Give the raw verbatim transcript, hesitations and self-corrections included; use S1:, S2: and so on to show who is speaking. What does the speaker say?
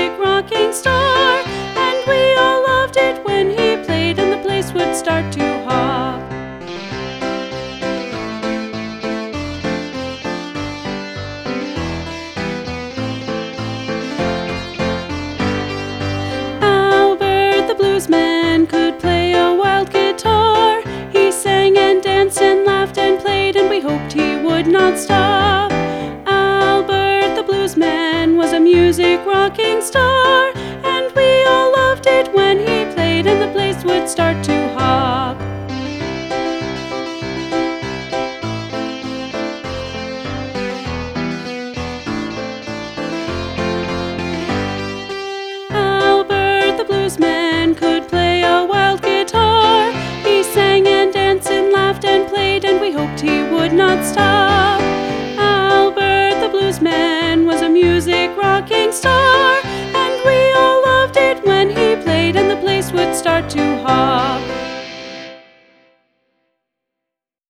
S1: music rocking star, and we all loved it when he played and the place would start to hop. Albert the bluesman could play a wild guitar. He sang and danced and laughed and played, and we hoped he would not stop. Albert the bluesman was a music rocking star, and we all loved it when he played and the place would start to hop. Albert the bluesman could play a wild guitar. He sang and danced and laughed and played, and we hoped he would not stop. Albert the bluesman was a music rocking star,